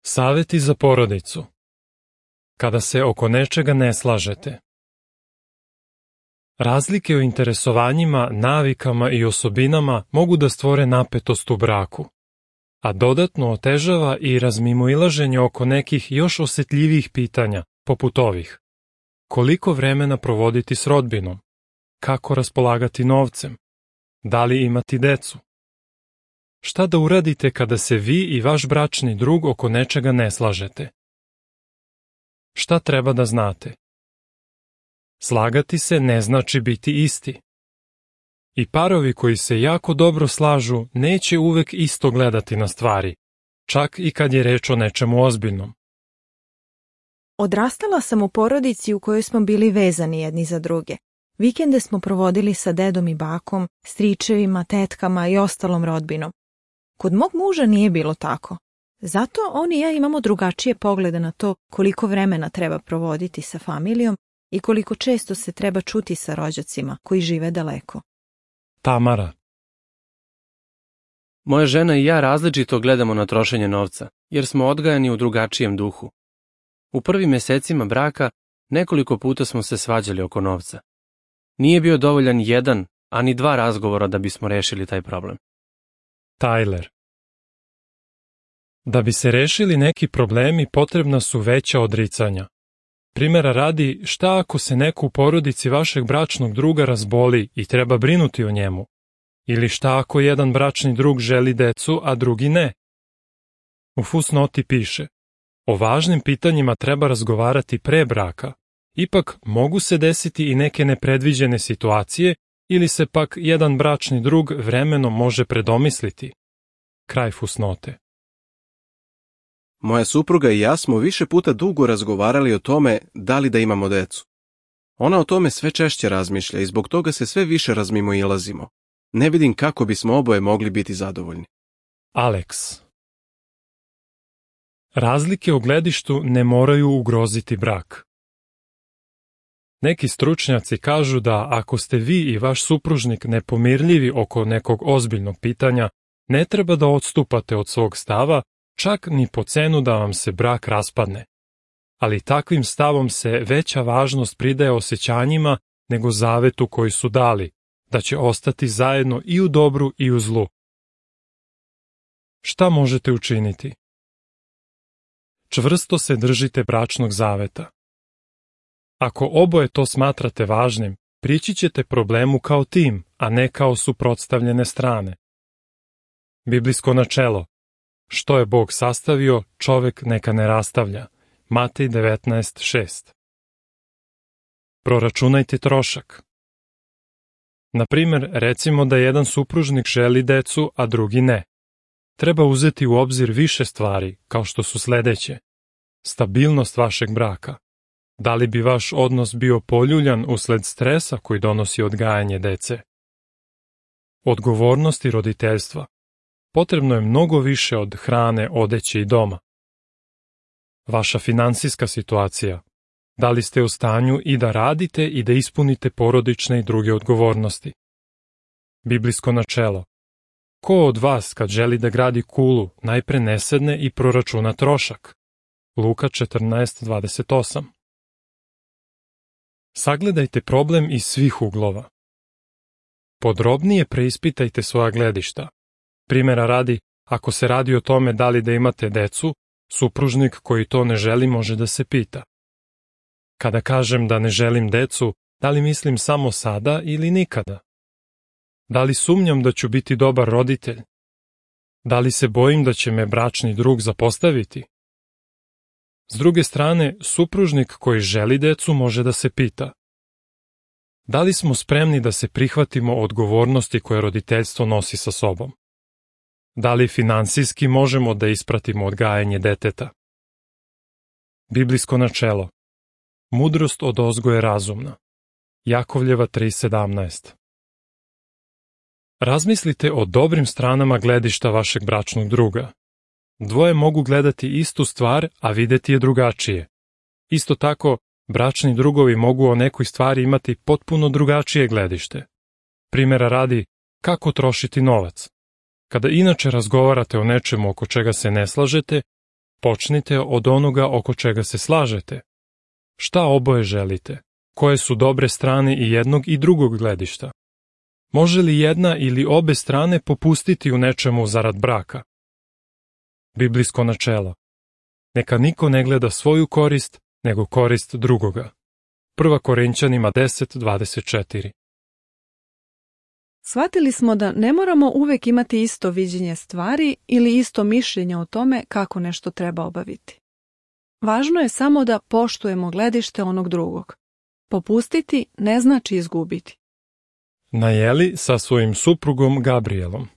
Saveti za porodicu. Kada se oko nečega ne slažete. Razlike u interesovanjima, navikama i osobinama mogu da stvore napetost u braku, a dodatno otežava i razmimoilaženje oko nekih još osetljivijih pitanja, poput ovih. Koliko vremena provoditi s rodbinom? Kako raspolagati novcem? Da li imati decu? Šta da uradite kada se vi i vaš bračni drug oko nečega ne slažete? Šta treba da znate? Slagati se ne znači biti isti. I parovi koji se jako dobro slažu neće uvek isto gledati na stvari, čak i kad je reč o nečemu ozbiljnom. Odrastala sam u porodici u kojoj smo bili vezani jedni za druge. Vikende smo provodili sa dedom i bakom, stričevima, tetkama i ostalom rodbinom. Kod mog muža nije bilo tako. Zato on i ja imamo drugačije poglede na to koliko vremena treba provoditi sa familijom i koliko često se treba čuti sa rođacima koji žive daleko. Tamara. Moja žena i ja različito gledamo na trošenje novca, jer smo odgajani u drugačijem duhu. U prvim mesecima braka nekoliko puta smo se svađali oko novca. Nije bio dovoljan jedan, ani dva razgovora da bismo rešili taj problem. Tyler. Da bi se rešili neki problemi potrebna su veća odricanja. Primera radi, šta ako se neko u porodici vašeg bračnog druga razboli i treba brinuti o njemu? Ili šta ako jedan bračni drug želi decu, a drugi ne? U fusnoti piše, o važnim pitanjima treba razgovarati pre braka, ipak mogu se desiti i neke nepredviđene situacije ili se pak jedan bračni drug vremenom može predomisliti. Kraj fusnote. Moja supruga i ja smo više puta dugo razgovarali o tome da li da imamo decu. Ona o tome sve češće razmišlja i zbog toga se sve više razmimoilazimo. Ne vidim kako bismo oboje mogli biti zadovoljni. Alex. Razlike u gledištu ne moraju ugroziti brak. Neki stručnjaci kažu da ako ste vi i vaš supružnik nepomirljivi oko nekog ozbiljnog pitanja, ne treba da odstupate od svog stava, čak ni po cenu da vam se brak raspadne. Ali takvim stavom se veća važnost pridaje osjećanjima nego zavetu koji su dali, da će ostati zajedno i u dobru i u zlu. Šta možete učiniti? Čvrsto se držite bračnog zaveta. Ako oboje to smatrate važnim, prići ćete problemu kao tim, a ne kao suprotstavljene strane. Biblijsko načelo. Što je Bog sastavio, čovek neka ne rastavlja. Matej 19:6. Proračunajte trošak. Na primer, recimo da jedan supružnik želi decu, a drugi ne. Treba uzeti u obzir više stvari, kao što su sledeće. Stabilnost vašeg braka. Da li bi vaš odnos bio poljuljan usled stresa koji donosi odgajanje dece? Odgovornost i roditeljstva. Potrebno je mnogo više od hrane, odeće i doma. Vaša finansijska situacija. Da li ste u stanju i da radite i da ispunite porodične i druge odgovornosti? Biblijsko načelo. Ko od vas kad želi da gradi kulu najpre ne sedne i proračuna trošak? Luka 14:28. Sagledajte problem iz svih uglova. Podrobnije preispitajte svoja gledišta. Primera radi, ako se radi o tome da li da imate decu, supružnik koji to ne želi može da se pita. Kada kažem da ne želim decu, da li mislim samo sada ili nikada? Da li sumnjam da ću biti dobar roditelj? Da li se bojim da će me bračni drug zapostaviti? S druge strane, supružnik koji želi decu može da se pita. Da li smo spremni da se prihvatimo odgovornosti koje roditeljstvo nosi sa sobom? Da li finansijski možemo da ispratimo odgajanje deteta? Biblijsko načelo. Mudrost odozgo je razumna. Jakovljeva 3:17. Razmislite o dobrim stranama gledišta vašeg bračnog druga. Dvoje mogu gledati istu stvar, a videti je drugačije. Isto tako, bračni drugovi mogu o nekoj stvari imati potpuno drugačije gledište. Primera radi, kako trošiti novac. Kada inače razgovarate o nečemu oko čega se ne slažete, Počnite od onoga oko čega se slažete. Šta oboje želite? Koje su dobre strane i jednog i drugog gledišta? Može li jedna ili obe strane popustiti u nečemu zarad braka? Biblijsko načelo. Neka niko ne gleda svoju korist, nego korist drugoga. 1. Korinćanima 10:24. Shvatili smo da ne moramo uvek imati isto viđenje stvari ili isto mišljenje o tome kako nešto treba obaviti. Važno je samo da poštujemo gledište onog drugog. Popustiti ne znači izgubiti. Najeli sa svojim suprugom Gabrielom.